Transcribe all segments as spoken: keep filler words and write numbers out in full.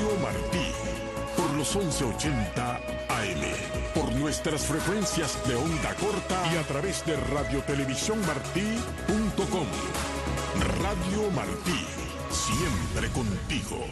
Radio Martí, por los once ochenta A M, por nuestras frecuencias de onda corta y a través de radiotelevisión-martí punto com. Radio Martí, siempre contigo.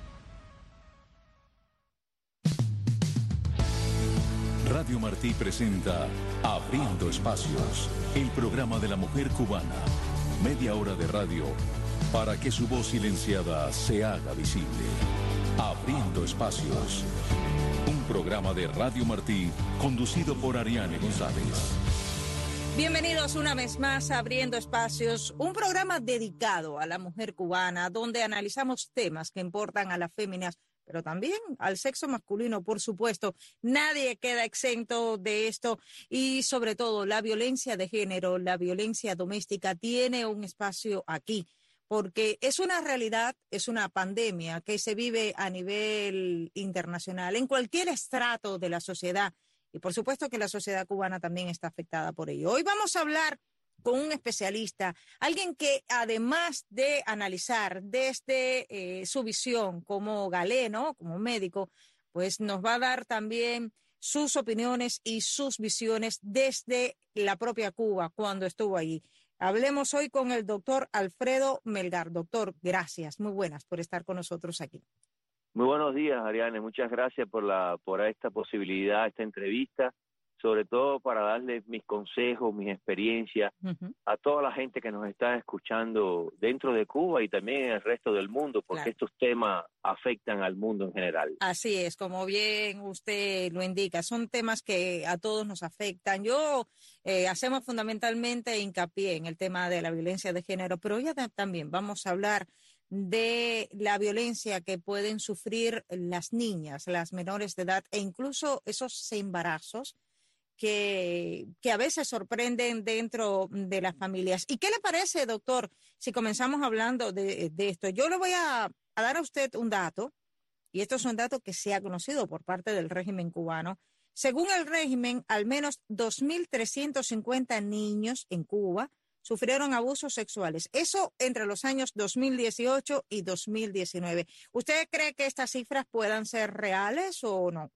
Radio Martí presenta Abriendo Espacios, el programa de la mujer cubana. Media hora de radio para que su voz silenciada se haga visible. Abriendo Espacios, un programa de Radio Martí conducido por Ariane González. Bienvenidos una vez más a Abriendo Espacios, un programa dedicado a la mujer cubana, donde analizamos temas que importan a las féminas, pero también al sexo masculino, por supuesto. Nadie queda exento de esto y sobre todo la violencia de género, la violencia doméstica tiene un espacio aquí, porque es una realidad, es una pandemia que se vive a nivel internacional, en cualquier estrato de la sociedad. Y por supuesto que la sociedad cubana también está afectada por ello. Hoy vamos a hablar con un especialista, alguien que además de analizar desde eh, su visión como galeno, como médico, pues nos va a dar también sus opiniones y sus visiones desde la propia Cuba cuando estuvo allí. Hablemos hoy con el doctor Alfredo Melgar. Doctor, gracias, muy buenas por estar con nosotros aquí. Muy buenos días, Ariane. Muchas gracias por la por esta posibilidad, esta entrevista, sobre todo para darles mis consejos, mis experiencias uh-huh. a toda la gente que nos está escuchando dentro de Cuba y también en el resto del mundo, porque claro, estos temas afectan al mundo en general. Así es, como bien usted lo indica, son temas que a todos nos afectan. Yo eh, hacemos fundamentalmente hincapié en el tema de la violencia de género, pero ya también vamos a hablar de la violencia que pueden sufrir las niñas, las menores de edad e incluso esos embarazos que, que a veces sorprenden dentro de las familias. ¿Y qué le parece, doctor, si comenzamos hablando de, de esto? Yo le voy a, a dar a usted un dato, y esto es un dato que se ha conocido por parte del régimen cubano. Según el régimen, al menos dos mil trescientos cincuenta niños en Cuba sufrieron abusos sexuales. Eso entre los años dos mil dieciocho y dos mil diecinueve. ¿Usted cree que estas cifras puedan ser reales o no?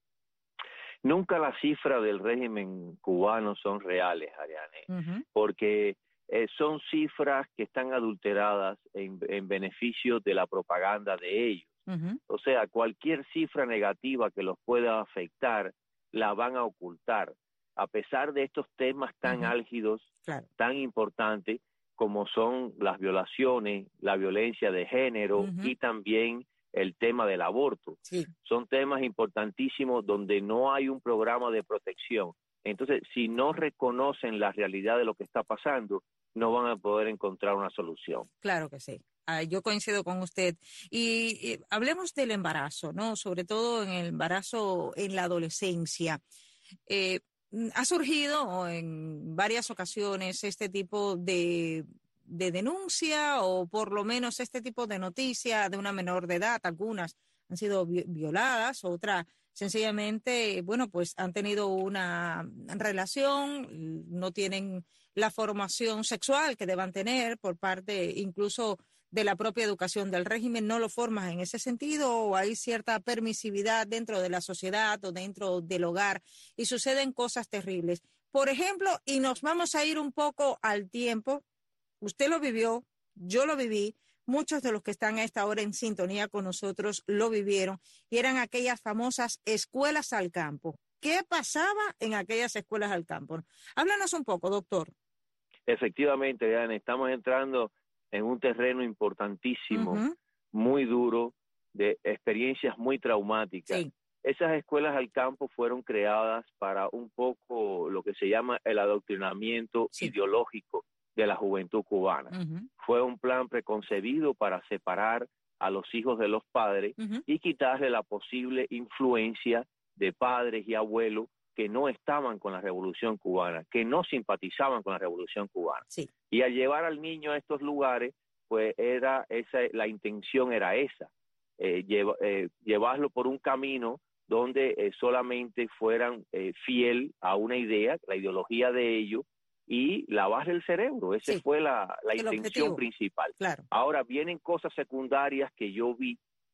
Nunca las cifras del régimen cubano son reales, Ariane, uh-huh. porque eh, son cifras que están adulteradas en, en beneficio de la propaganda de ellos. Uh-huh. O sea, cualquier cifra negativa que los pueda afectar, la van a ocultar. A pesar de estos temas tan uh-huh. álgidos, claro, tan importantes como son las violaciones, la violencia de género uh-huh. y también el tema del aborto. Sí. Son temas importantísimos donde no hay un programa de protección. Entonces, si no reconocen la realidad de lo que está pasando, no van a poder encontrar una solución. Claro que sí. Ah, yo coincido con usted. Y, y hablemos del embarazo, ¿no? Sobre todo en el embarazo en la adolescencia. Eh, Ha surgido en varias ocasiones este tipo de, de denuncia o por lo menos este tipo de noticia de una menor de edad. Algunas han sido vi- violadas, otras sencillamente, bueno, pues han tenido una relación, no tienen la formación sexual que deban tener por parte incluso de la propia educación del régimen, no lo formas en ese sentido o hay cierta permisividad dentro de la sociedad o dentro del hogar y suceden cosas terribles. Por ejemplo, y nos vamos a ir un poco al tiempo, usted lo vivió, yo lo viví, muchos de los que están a esta hora en sintonía con nosotros lo vivieron y eran aquellas famosas escuelas al campo. ¿Qué pasaba en aquellas escuelas al campo? Háblanos un poco, doctor. Efectivamente, Diana, estamos entrando en un terreno importantísimo, uh-huh. muy duro, de experiencias muy traumáticas. Sí. Esas escuelas al campo fueron creadas para un poco lo que se llama el adoctrinamiento sí. ideológico de la juventud cubana. Uh-huh. Fue un plan preconcebido para separar a los hijos de los padres uh-huh. y quitarle la posible influencia de padres y abuelos que no estaban con la Revolución Cubana, que no simpatizaban con la Revolución Cubana. Sí. Y al llevar al niño a estos lugares, pues era esa, la intención era esa, eh, lleva, eh, llevarlo por un camino donde eh, solamente fueran eh, fiel a una idea, la ideología de ellos, y lavarle el cerebro. Esa sí. fue la, la intención objetivo. principal. Claro. Ahora vienen cosas secundarias que yo vi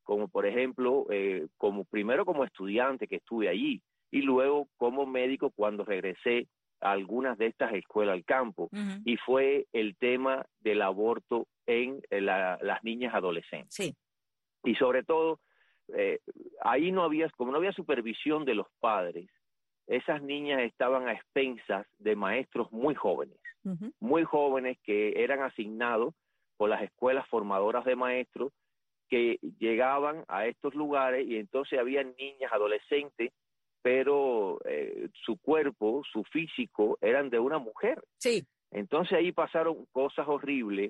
como por ejemplo, eh, como primero como estudiante que estuve allí y luego como médico cuando regresé a algunas de estas escuelas al campo, uh-huh. y fue el tema del aborto en la, las niñas adolescentes. Sí. Y sobre todo, eh, ahí no había, como no había supervisión de los padres, esas niñas estaban a expensas de maestros muy jóvenes, uh-huh. muy jóvenes que eran asignados por las escuelas formadoras de maestros que llegaban a estos lugares y entonces había niñas adolescentes, pero eh, su cuerpo, su físico, eran de una mujer. Sí. Entonces ahí pasaron cosas horribles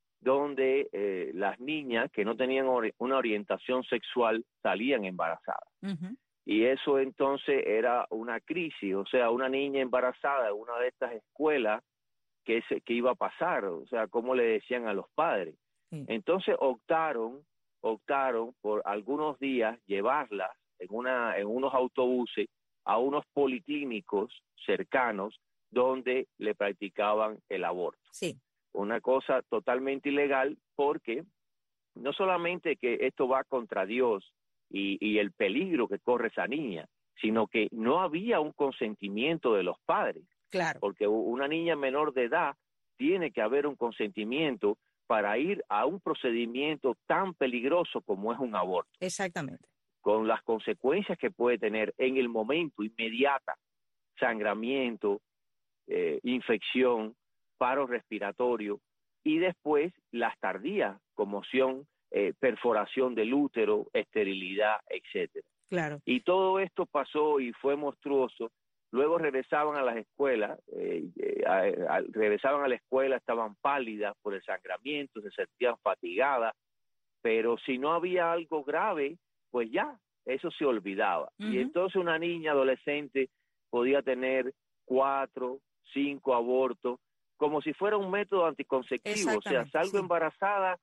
donde eh, las niñas que no tenían or- una orientación sexual salían embarazadas. Uh-huh. Y eso entonces era una crisis, o sea, una niña embarazada en una de estas escuelas, ¿qué, se, qué iba a pasar? O sea, ¿cómo le decían a los padres? Sí. Entonces optaron, optaron por algunos días llevarlas en, una, en unos autobuses a unos policlínicos cercanos donde le practicaban el aborto. Sí. Una cosa totalmente ilegal porque no solamente que esto va contra Dios y, y el peligro que corre esa niña, sino que no había un consentimiento de los padres. Claro. Porque una niña menor de edad tiene que haber un consentimiento para ir a un procedimiento tan peligroso como es un aborto. Exactamente. Con las consecuencias que puede tener en el momento inmediata, sangramiento, eh, infección, paro respiratorio y después las tardías, conmoción, eh, perforación del útero, esterilidad, etcétera. Claro. Y todo esto pasó y fue monstruoso. Luego regresaban a las escuelas, eh, eh, a, a, regresaban a la escuela, estaban pálidas por el sangramiento, se sentían fatigadas, pero si no había algo grave, pues ya, eso se olvidaba. Uh-huh. Y entonces una niña adolescente podía tener cuatro, cinco abortos, como si fuera un método anticonceptivo, o sea, salgo sí. embarazada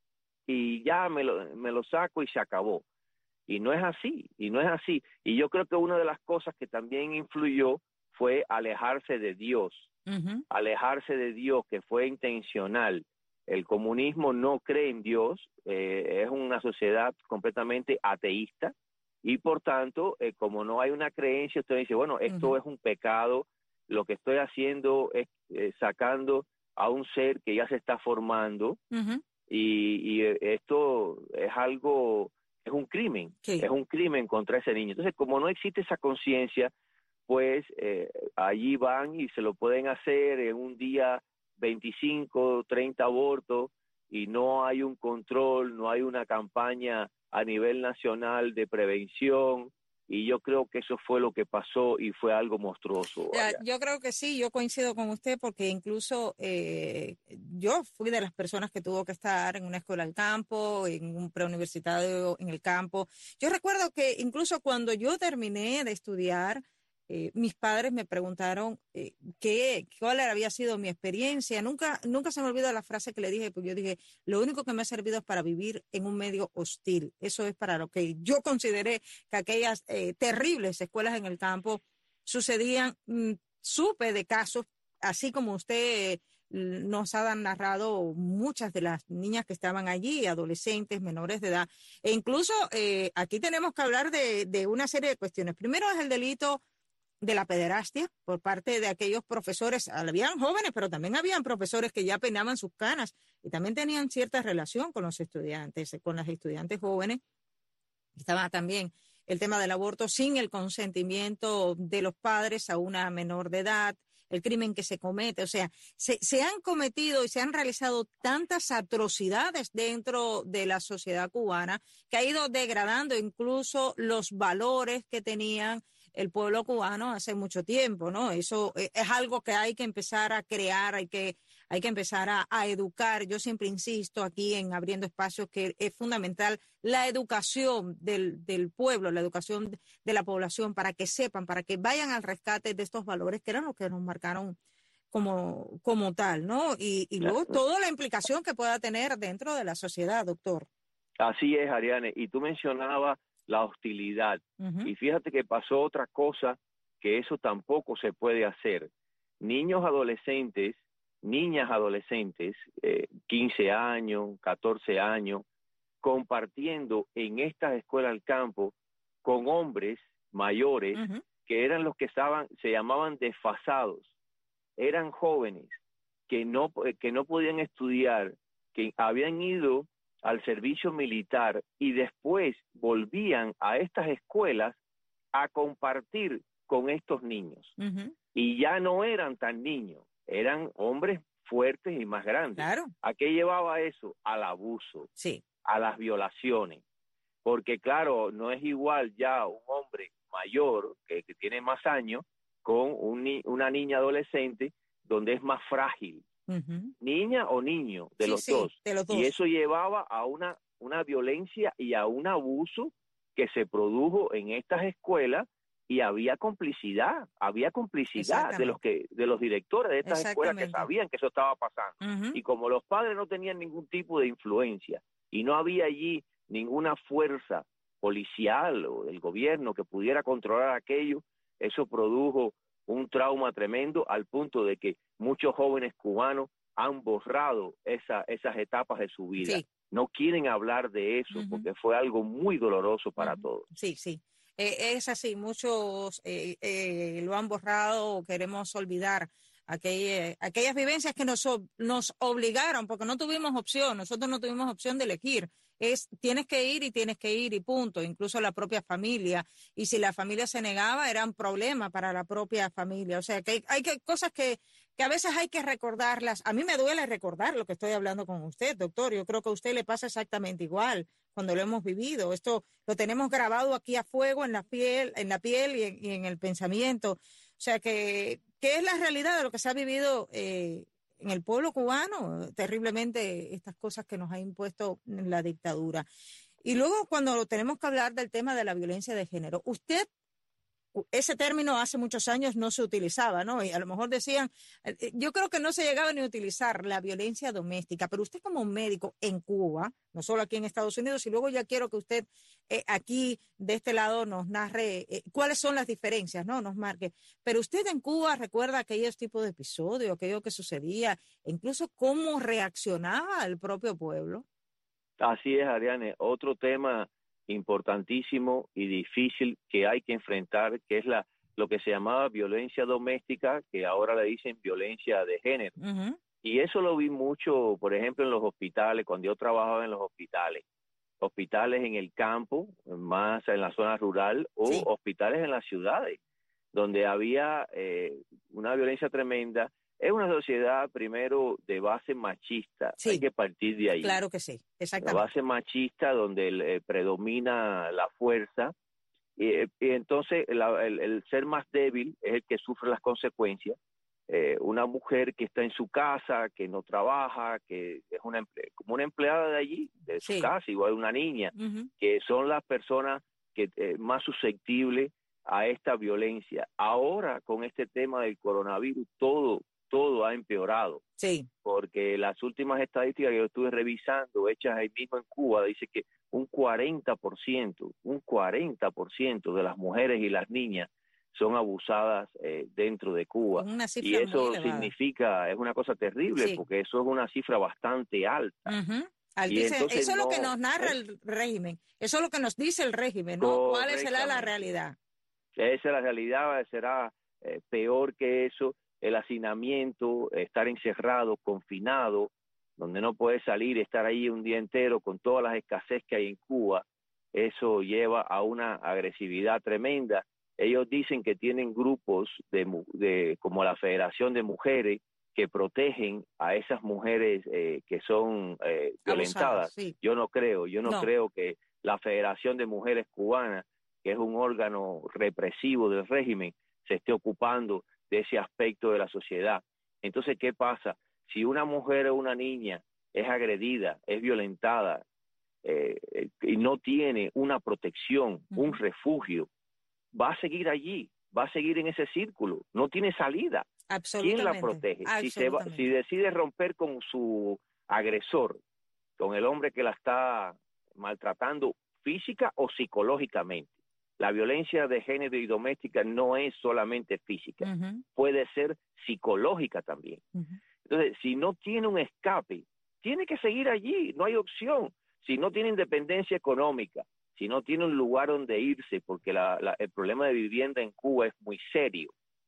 y ya me lo, me lo saco y se acabó. Y no es así, y no es así. Y yo creo que una de las cosas que también influyó fue alejarse de Dios, uh-huh. alejarse de Dios, que fue intencional. El comunismo no cree en Dios, eh, es una sociedad completamente ateísta, y por tanto, eh, como no hay una creencia, usted dice, bueno, esto uh-huh. es un pecado, lo que estoy haciendo es eh, sacando a un ser que ya se está formando, uh-huh. y, y esto es algo, es un crimen, sí. es un crimen contra ese niño. Entonces, como no existe esa conciencia, pues eh, allí van y se lo pueden hacer en un día veinticinco, treinta abortos, y no hay un control, no hay una campaña a nivel nacional de prevención, y yo creo que eso fue lo que pasó y fue algo monstruoso. Ya, yo creo que sí, yo coincido con usted porque incluso eh, yo fui de las personas que tuvo que estar en una escuela al campo, en un preuniversitario en el campo. Yo recuerdo que incluso cuando yo terminé de estudiar, eh, mis padres me preguntaron eh, qué, cuál había sido mi experiencia. Nunca, nunca se me olvida la frase que le dije, porque yo dije, lo único que me ha servido es para vivir en un medio hostil. Eso es para lo que yo consideré que aquellas eh, terribles escuelas en el campo sucedían. Mmm, supe de casos, así como usted nos ha narrado, muchas de las niñas que estaban allí, adolescentes, menores de edad. E incluso eh, aquí tenemos que hablar de, de una serie de cuestiones. Primero es el delito de la pederastia por parte de aquellos profesores. Habían jóvenes, pero también habían profesores que ya peinaban sus canas y también tenían cierta relación con los estudiantes, con las estudiantes jóvenes. Estaba también el tema del aborto sin el consentimiento de los padres a una menor de edad, el crimen que se comete. O sea, se, se han cometido y se han realizado tantas atrocidades dentro de la sociedad cubana que ha ido degradando incluso los valores que tenían el pueblo cubano hace mucho tiempo, ¿no? Eso es algo que hay que empezar a crear, hay que, hay que empezar a, a educar. Yo siempre insisto aquí en Abriendo Espacios que es fundamental la educación del, del pueblo, la educación de la población para que sepan, para que vayan al rescate de estos valores que eran los que nos marcaron como, como tal, ¿no? Y, y luego toda la implicación que pueda tener dentro de la sociedad, doctor. Así es, Ariane. Y tú mencionabas la hostilidad. Uh-huh. Y fíjate que pasó otra cosa, que eso tampoco se puede hacer. Niños adolescentes, niñas adolescentes, eh, quince años, catorce años, compartiendo en estas escuelas al campo con hombres mayores uh-huh. que eran los que estaban, se llamaban desfasados, eran jóvenes que no, que no podían estudiar, que habían ido al servicio militar y después volvían a estas escuelas a compartir con estos niños. Uh-huh. Y ya no eran tan niños, eran hombres fuertes y más grandes. Claro. ¿A qué llevaba eso? Al abuso, sí. a las violaciones. Porque claro, no es igual ya un hombre mayor que, que tiene más años con un ni- una niña adolescente donde es más frágil. Uh-huh. Niña o niño, de, sí, los sí, dos. de los dos. Y eso llevaba a una, una violencia y a un abuso que se produjo en estas escuelas, y había complicidad, había complicidad de los que de los directores de estas escuelas que sabían que eso estaba pasando. Uh-huh. Y como los padres no tenían ningún tipo de influencia y no había allí ninguna fuerza policial o del gobierno que pudiera controlar aquello, eso produjo un trauma tremendo al punto de que muchos jóvenes cubanos han borrado esa, esas etapas de su vida. Sí. No quieren hablar de eso uh-huh. porque fue algo muy doloroso para uh-huh. todos. Sí, sí. Eh, es así, muchos eh, eh, lo han borrado o queremos olvidar aquella, aquellas vivencias que nos, nos obligaron, porque no tuvimos opción, nosotros no tuvimos opción de elegir. Es tienes que ir y tienes que ir y punto, incluso la propia familia. Y si la familia se negaba, era un problema para la propia familia. O sea, que hay, hay que, cosas que, que a veces hay que recordarlas. A mí me duele recordar lo que estoy hablando con usted, doctor. Yo creo que a usted le pasa exactamente igual cuando lo hemos vivido. Esto lo tenemos grabado aquí a fuego en la piel, en la piel y en, y en el pensamiento. O sea, que, que es la realidad de lo que se ha vivido eh, en el pueblo cubano, terriblemente estas cosas que nos ha impuesto la dictadura. Y luego cuando tenemos que hablar del tema de la violencia de género, usted, ese término hace muchos años no se utilizaba, ¿no? Y a lo mejor decían, yo creo que no se llegaba ni a utilizar la violencia doméstica, pero usted como médico en Cuba, no solo aquí en Estados Unidos, y luego ya quiero que usted eh, aquí de este lado nos narre eh, cuáles son las diferencias, ¿no? Nos marque. Pero usted en Cuba recuerda aquellos tipos de episodios, aquello que sucedía, incluso cómo reaccionaba el propio pueblo. Así es, Ariane. Otro tema importantísimo y difícil que hay que enfrentar, que es la lo que se llamaba violencia doméstica, que ahora le dicen violencia de género. Uh-huh. Y eso lo vi mucho, por ejemplo, en los hospitales, cuando yo trabajaba en los hospitales. Hospitales en el campo, más en la zona rural, o sí. hospitales en las ciudades, donde había eh, una violencia tremenda. Es una sociedad, primero, de base machista. Sí. Hay que partir de ahí. Claro que sí, exactamente. La base machista donde eh, predomina la fuerza. Y, y entonces la, el, el ser más débil es el que sufre las consecuencias. Eh, una mujer que está en su casa, que no trabaja, que es una emple- como una empleada de allí, de su sí. casa, igual una niña, uh-huh. que son las personas que eh, más susceptibles a esta violencia. Ahora, con este tema del coronavirus, todo todo ha empeorado. Sí. Porque las últimas estadísticas que yo estuve revisando, hechas ahí mismo en Cuba, dice que un cuarenta por ciento, un cuarenta por ciento de las mujeres y las niñas son abusadas eh, dentro de Cuba. Una cifra y eso muy significa, es una cosa terrible, sí. porque eso es una cifra bastante alta. Uh-huh. Dice, eso es no, lo que nos narra es, el régimen, eso es lo que nos dice el régimen, ¿no? ¿Cuál será la realidad? Esa es la realidad, será eh, peor que eso. El hacinamiento, estar encerrado, confinado, donde no puedes salir, estar ahí un día entero con todas las escasez que hay en Cuba, eso lleva a una agresividad tremenda. Ellos dicen que tienen grupos de, de como la Federación de Mujeres que protegen a esas mujeres eh, que son eh, violentadas. Abusadas, sí. Yo no creo, yo no, no creo que la Federación de Mujeres Cubanas, que es un órgano represivo del régimen, se esté ocupando de ese aspecto de la sociedad. Entonces, ¿qué pasa? Si una mujer o una niña es agredida, es violentada eh, eh, y no tiene una protección, uh-huh. un refugio, va a seguir allí, va a seguir en ese círculo, no tiene salida. ¿Quién la protege? Si, se va, si decide romper con su agresor, con el hombre que la está maltratando física o psicológicamente. La violencia de género y doméstica no es solamente física, uh-huh. puede ser psicológica también. Uh-huh. Entonces, si no tiene un escape, tiene que seguir allí, no hay opción. si no tiene independencia económica, si no tiene un lugar donde irse, porque la, la, el problema de vivienda en Cuba es muy serio,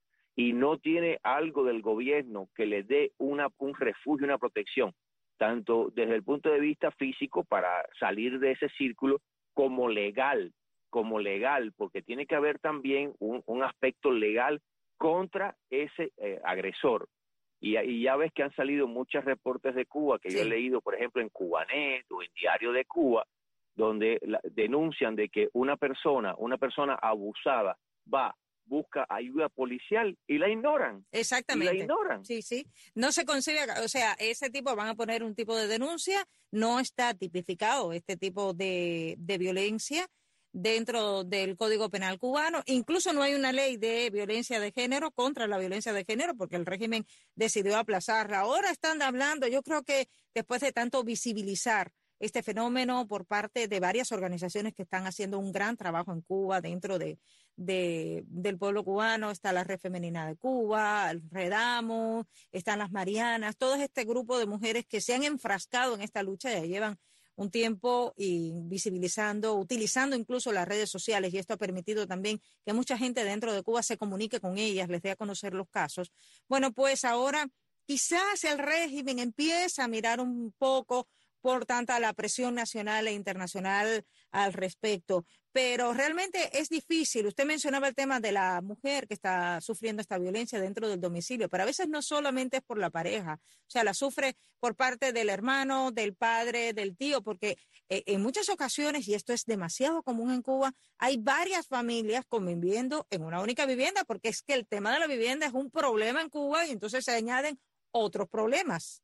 y no tiene algo del gobierno que le dé una, un refugio, una protección, tanto desde el punto de vista físico para salir de ese círculo, como legal, como legal, porque tiene que haber también un, un aspecto legal contra ese eh, agresor. Y, y ya ves que han salido muchos reportes de Cuba, que sí. yo he leído, por ejemplo, en Cubanet o en Diario de Cuba, donde la, denuncian de que una persona, una persona abusada va, busca ayuda policial y la ignoran. Exactamente. Y la ignoran. Sí, sí. No se concibe, o sea, ese tipo, van a poner un tipo de denuncia, no está tipificado este tipo de, de violencia dentro del Código Penal cubano. Incluso no hay una ley de violencia de género contra la violencia de género porque el régimen decidió aplazarla. Ahora están hablando, yo creo que después de tanto visibilizar este fenómeno por parte de varias organizaciones que están haciendo un gran trabajo en Cuba dentro de, de del pueblo cubano, está la Red Femenina de Cuba, el Redamo, están las Marianas, todo este grupo de mujeres que se han enfrascado en esta lucha, ya llevan un tiempo y visibilizando, utilizando incluso las redes sociales, y esto ha permitido también que mucha gente dentro de Cuba se comunique con ellas, les dé a conocer los casos. Bueno, pues ahora quizás el régimen empieza a mirar un poco por tanta la presión nacional e internacional al respecto. Pero realmente es difícil. Usted mencionaba el tema de la mujer que está sufriendo esta violencia dentro del domicilio, pero a veces no solamente es por la pareja, o sea, la sufre por parte del hermano, del padre, del tío, porque eh, en muchas ocasiones, y esto es demasiado común en Cuba, hay varias familias conviviendo en una única vivienda, porque es que el tema de la vivienda es un problema en Cuba y entonces se añaden otros problemas.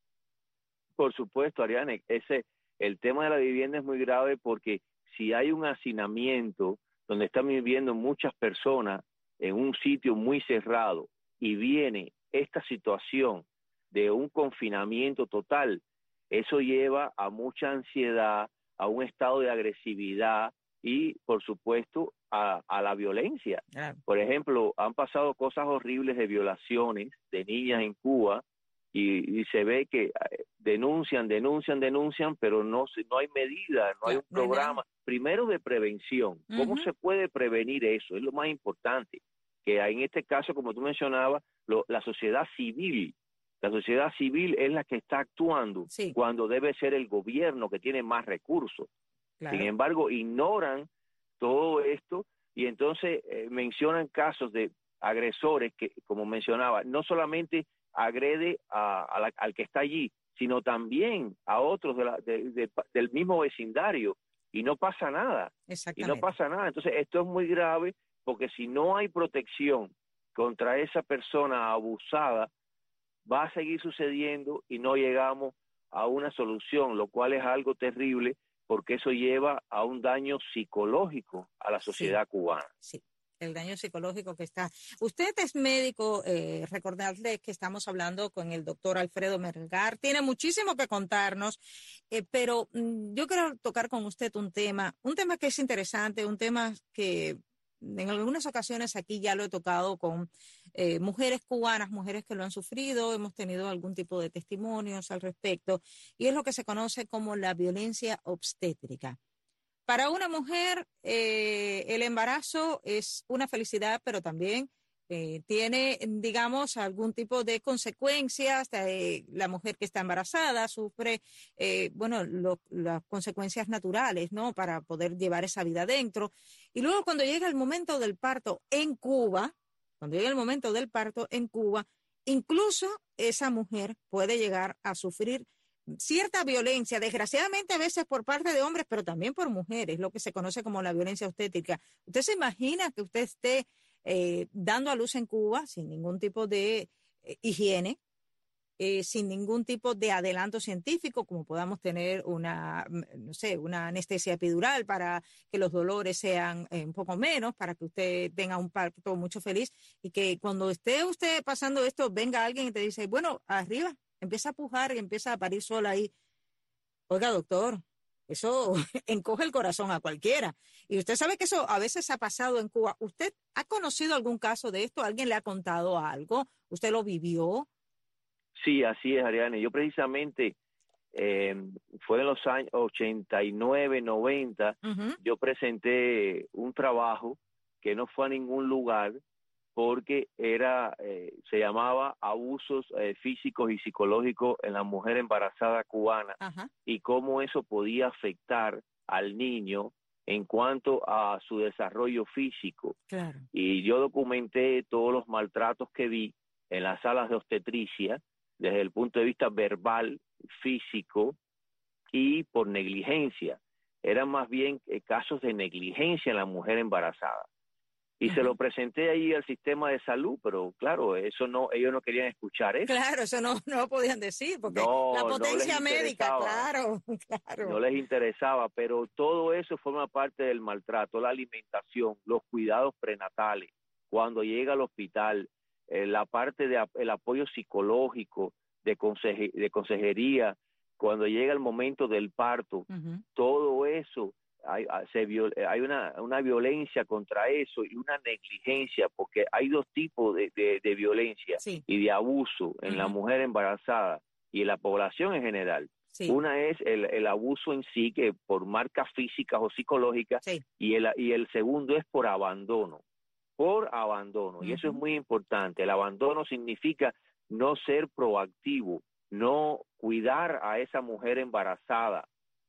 Por supuesto, Ariane, ese, el tema de la vivienda es muy grave porque si hay un hacinamiento donde están viviendo muchas personas en un sitio muy cerrado y viene esta situación de un confinamiento total, eso lleva a mucha ansiedad, a un estado de agresividad y, por supuesto, a, a la violencia. Ah. Por ejemplo, han pasado cosas horribles de violaciones de niñas en Cuba, Y, y se ve que denuncian, denuncian, denuncian, pero no, no hay medida, no hay un programa, primero de prevención. ¿Cómo uh-huh. se puede prevenir eso? Es lo más importante, que en este caso, como tú mencionabas, lo, la sociedad civil, la sociedad civil es la que está actuando sí. cuando debe ser el gobierno que tiene más recursos. Claro. Sin embargo, ignoran todo esto y entonces eh, mencionan casos de agresores que, como mencionaba, no solamente agrede a, a la, al que está allí, sino también a otros de la, de, de, del mismo vecindario, y no pasa nada, y no pasa nada. Entonces esto es muy grave, porque si no hay protección contra esa persona abusada, va a seguir sucediendo y no llegamos a una solución, lo cual es algo terrible, porque eso lleva a un daño psicológico a la sociedad sí, cubana. Sí. El daño psicológico que está. Usted es médico, eh, recordarle que estamos hablando con el doctor Alfredo Melgar, tiene muchísimo que contarnos, eh, pero mm, yo quiero tocar con usted un tema, un tema que es interesante, un tema que en algunas ocasiones aquí ya lo he tocado con eh, mujeres cubanas, mujeres que lo han sufrido, hemos tenido algún tipo de testimonios al respecto, y es lo que se conoce como la violencia obstétrica. Para una mujer, eh, el embarazo es una felicidad, pero también eh, tiene, digamos, algún tipo de consecuencias. Eh, la mujer que está embarazada sufre, eh, bueno, lo, las consecuencias naturales, ¿no? Para poder llevar esa vida adentro. Y luego cuando llega el momento del parto en Cuba, cuando llega el momento del parto en Cuba, incluso esa mujer puede llegar a sufrir cierta violencia, desgraciadamente a veces por parte de hombres, pero también por mujeres, lo que se conoce como la violencia obstétrica. ¿Usted se imagina que usted esté eh, dando a luz en Cuba sin ningún tipo de eh, higiene, eh, sin ningún tipo de adelanto científico, como podamos tener una, no sé, una anestesia epidural para que los dolores sean eh, un poco menos, para que usted tenga un parto mucho feliz, y que cuando esté usted pasando esto, venga alguien y te dice, bueno, arriba, empieza a pujar y empieza a parir sola ahí? Oiga, doctor, eso encoge el corazón a cualquiera. Y usted sabe que eso a veces ha pasado en Cuba. ¿Usted ha conocido algún caso de esto? ¿Alguien le ha contado algo? ¿Usted lo vivió? Sí, así es, Ariane. Yo precisamente eh, fue en los años ochenta y nueve, noventa, uh-huh. Yo presenté un trabajo que no fue a ningún lugar porque era eh, se llamaba abusos eh, físicos y psicológicos en la mujer embarazada cubana, uh-huh. Y cómo eso podía afectar al niño en cuanto a su desarrollo físico. Claro. Y yo documenté todos los maltratos que vi en las salas de obstetricia desde el punto de vista verbal, físico y por negligencia. Eran más bien eh, casos de negligencia en la mujer embarazada. Y uh-huh. Se lo presenté ahí al sistema de salud, pero claro, eso no, ellos no querían escuchar eso. Claro, eso no, no podían decir, porque no, la potencia no médica, claro, claro. No les interesaba, pero todo eso forma parte del maltrato, la alimentación, los cuidados prenatales, cuando llega al hospital, eh, la parte del de, apoyo psicológico, de, conseje, de consejería, cuando llega el momento del parto, uh-huh. Todo eso. Hay, se, hay una, una violencia contra eso y una negligencia, porque hay dos tipos de, de, de violencia sí. Y de abuso en uh-huh. La mujer embarazada y en la población en general. Sí. Una es el, el abuso en sí, que por marcas físicas o psicológicas, sí. y, el, y el segundo es por abandono, por abandono, uh-huh. Y eso es muy importante. El abandono significa no ser proactivo, no cuidar a esa mujer embarazada,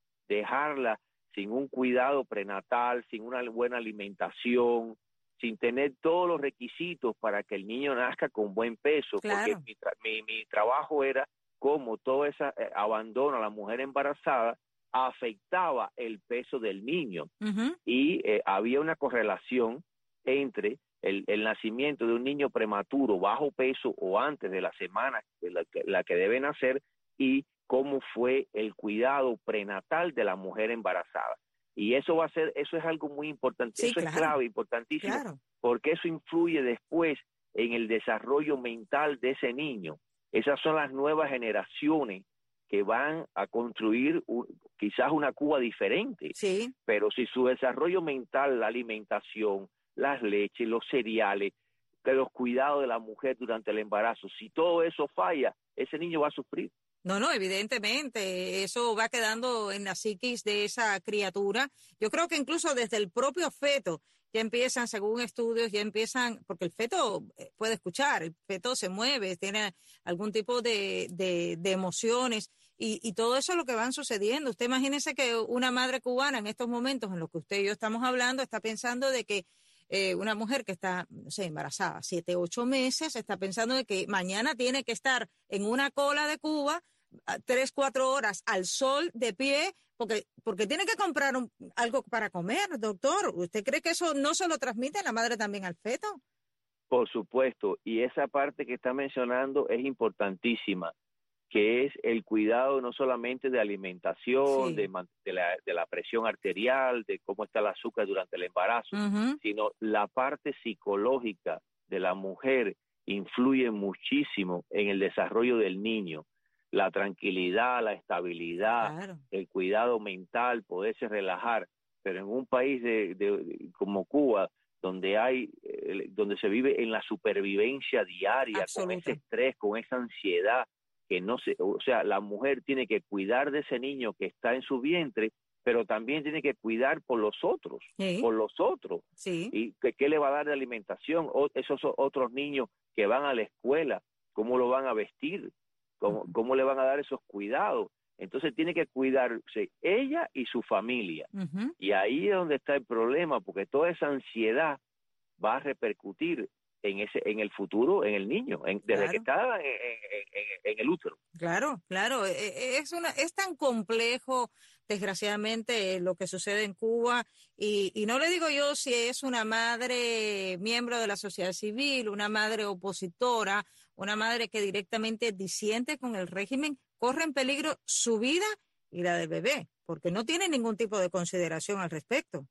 dejarla sin un cuidado prenatal, sin una buena alimentación, sin tener todos los requisitos para que el niño nazca con buen peso, claro. Porque mi, tra- mi, mi trabajo era cómo todo ese eh, abandono a la mujer embarazada afectaba el peso del niño, uh-huh. Y eh, había una correlación entre el, el nacimiento de un niño prematuro, bajo peso o antes de la semana de la, que, la que debe nacer, y cómo fue el cuidado prenatal de la mujer embarazada. Y eso va a ser, eso es algo muy importante, sí, eso claro. es clave, importantísimo, claro. Porque eso influye después en el desarrollo mental de ese niño. Esas son las nuevas generaciones que van a construir un, quizás una Cuba diferente, sí. Pero si su desarrollo mental, la alimentación, las leches, los cereales, los cuidados de la mujer durante el embarazo, si todo eso falla, ese niño va a sufrir. No, no, evidentemente, eso va quedando en la psiquis de esa criatura. Yo creo que incluso desde el propio feto ya empiezan, según estudios, ya empiezan, porque el feto puede escuchar, el feto se mueve, tiene algún tipo de, de, de emociones y, y todo eso es lo que van sucediendo. Usted imagínese que una madre cubana en estos momentos en los que usted y yo estamos hablando está pensando de que Eh, una mujer que está, no sé, embarazada, siete, ocho meses, está pensando de que mañana tiene que estar en una cola de Cuba, tres, cuatro horas al sol de pie, porque porque tiene que comprar un, algo para comer, doctor. ¿Usted cree que eso no se lo transmite la madre también al feto? Por supuesto, y esa parte que está mencionando es importantísima, que es el cuidado no solamente de alimentación, sí. de, de, la, de la presión arterial, de cómo está el azúcar durante el embarazo, uh-huh. sino la parte psicológica de la mujer influye muchísimo en el desarrollo del niño. La tranquilidad, la estabilidad, claro. El cuidado mental, poderse relajar, pero en un país de, de, de como Cuba, donde hay, eh, donde se vive en la supervivencia diaria, Absoluta. Con ese estrés, con esa ansiedad, que no se, o sea, la mujer tiene que cuidar de ese niño que está en su vientre, pero también tiene que cuidar por los otros, sí. por los otros. Sí. ¿Y qué, qué le va a dar de alimentación? O esos otros niños que van a la escuela, ¿cómo lo van a vestir? ¿Cómo, cómo le van a dar esos cuidados? Entonces tiene que cuidarse ella y su familia. Uh-huh. Y ahí es donde está el problema, porque toda esa ansiedad va a repercutir en ese en el futuro, en el niño, en, desde claro. que está en, en, en, en el útero. Claro, claro, es una es tan complejo, desgraciadamente, lo que sucede en Cuba, y, y no le digo yo si es una madre miembro de la sociedad civil, una madre opositora, una madre que directamente disiente con el régimen, corre en peligro su vida y la del bebé, porque no tiene ningún tipo de consideración al respecto.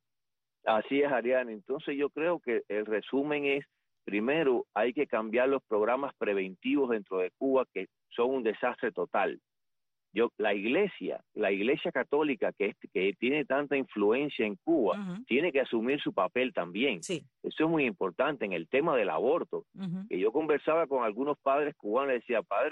Así es, Ariana. Entonces yo creo que el resumen es, primero, hay que cambiar los programas preventivos dentro de Cuba, que son un desastre total. Yo, la iglesia, la iglesia católica que, es, que tiene tanta influencia en Cuba, uh-huh. tiene que asumir su papel también. Sí. Eso es muy importante en el tema del aborto. Uh-huh. Que yo conversaba con algunos padres cubanos y decía, padre,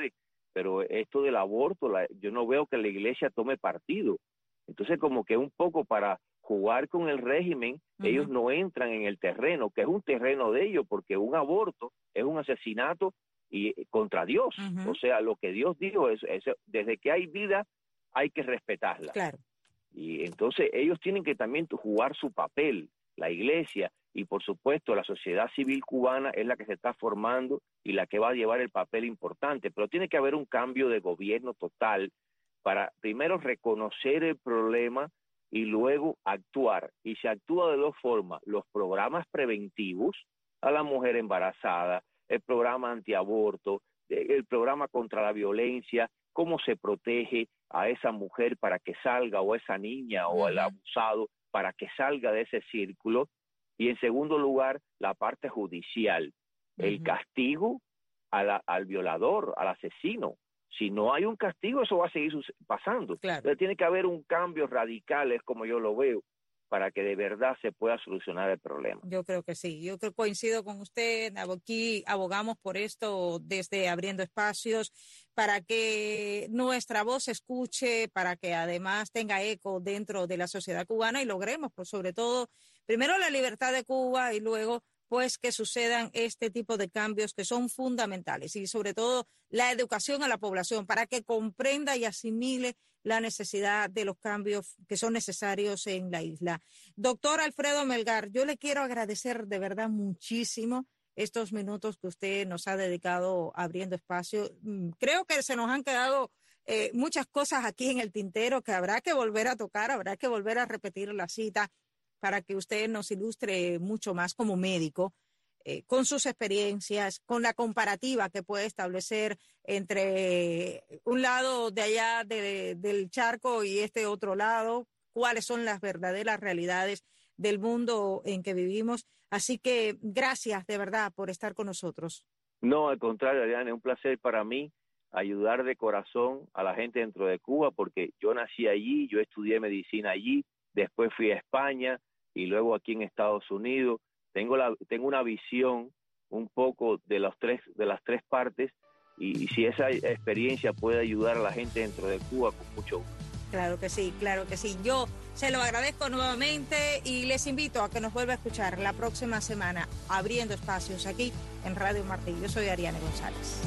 pero esto del aborto, la, yo no veo que la iglesia tome partido. Entonces, como que un poco para jugar con el régimen, uh-huh. ellos no entran en el terreno, que es un terreno de ellos, porque un aborto es un asesinato y contra Dios. Uh-huh. O sea, lo que Dios dijo es, es, desde que hay vida, hay que respetarla. Claro. Y entonces ellos tienen que también jugar su papel, la iglesia, y por supuesto la sociedad civil cubana es la que se está formando y la que va a llevar el papel importante, pero tiene que haber un cambio de gobierno total para primero reconocer el problema y luego actuar. Y se actúa de dos formas: los programas preventivos a la mujer embarazada, el programa antiaborto, el programa contra la violencia, cómo se protege a esa mujer para que salga, o a esa niña o al abusado para que salga de ese círculo. Y en segundo lugar, la parte judicial, uh-huh. el castigo a la, al violador, al asesino. Si no hay un castigo, eso va a seguir pasando. Claro. Entonces tiene que haber un cambio radical, es como yo lo veo, para que de verdad se pueda solucionar el problema. Yo creo que sí, yo creo, coincido con usted. Aquí abogamos por esto desde Abriendo Espacios, para que nuestra voz se escuche, para que además tenga eco dentro de la sociedad cubana y logremos, pues, sobre todo, primero la libertad de Cuba y luego pues que sucedan este tipo de cambios que son fundamentales, y sobre todo la educación a la población para que comprenda y asimile la necesidad de los cambios que son necesarios en la isla. Doctor Alfredo Melgar, yo le quiero agradecer de verdad muchísimo estos minutos que usted nos ha dedicado Abriendo Espacio. Creo que se nos han quedado eh, muchas cosas aquí en el tintero que habrá que volver a tocar, habrá que volver a repetir la cita para que usted nos ilustre mucho más como médico, eh, con sus experiencias, con la comparativa que puede establecer entre un lado de allá de, del charco y este otro lado, cuáles son las verdaderas realidades del mundo en que vivimos. Así que gracias de verdad por estar con nosotros. No, al contrario, Ariane, es un placer para mí ayudar de corazón a la gente dentro de Cuba, porque yo nací allí, yo estudié medicina allí, después fui a España y luego aquí en Estados Unidos. Tengo la tengo una visión un poco de los tres de las tres partes, y, y si esa experiencia puede ayudar a la gente dentro de Cuba, con mucho gusto. Claro que sí, claro que sí. Yo se lo agradezco nuevamente y les invito a que nos vuelva a escuchar la próxima semana Abriendo Espacios aquí en Radio Martí. Yo soy Ariane González.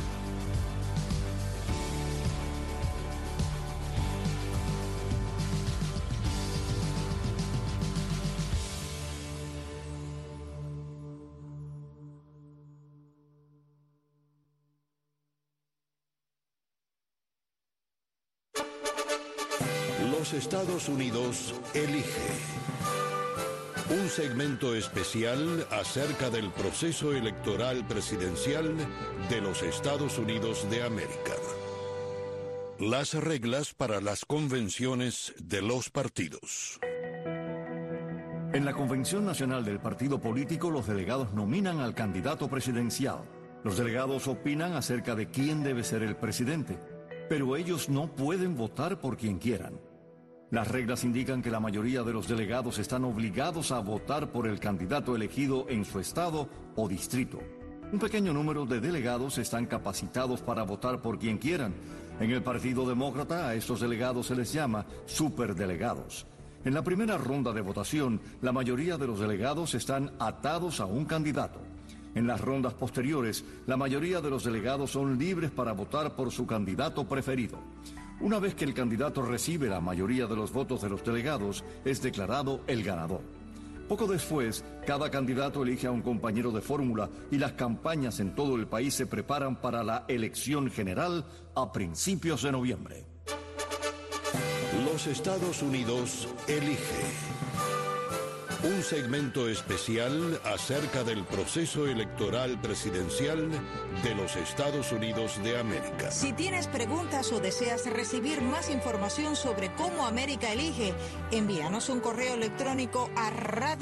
Los Estados Unidos elige. Un segmento especial acerca del proceso electoral presidencial de los Estados Unidos de América. Las reglas para las convenciones de los partidos. En la Convención Nacional del Partido Político, los delegados nominan al candidato presidencial. Los delegados opinan acerca de quién debe ser el presidente, pero ellos no pueden votar por quien quieran. Las reglas indican que la mayoría de los delegados están obligados a votar por el candidato elegido en su estado o distrito. Un pequeño número de delegados están capacitados para votar por quien quieran. En el Partido Demócrata a estos delegados se les llama superdelegados. En la primera ronda de votación, la mayoría de los delegados están atados a un candidato. En las rondas posteriores, la mayoría de los delegados son libres para votar por su candidato preferido. Una vez que el candidato recibe la mayoría de los votos de los delegados, es declarado el ganador. Poco después, cada candidato elige a un compañero de fórmula y las campañas en todo el país se preparan para la elección general a principios de noviembre. Los Estados Unidos elige. Un segmento especial acerca del proceso electoral presidencial de los Estados Unidos de América. Si tienes preguntas o deseas recibir más información sobre cómo América elige, envíanos un correo electrónico a radio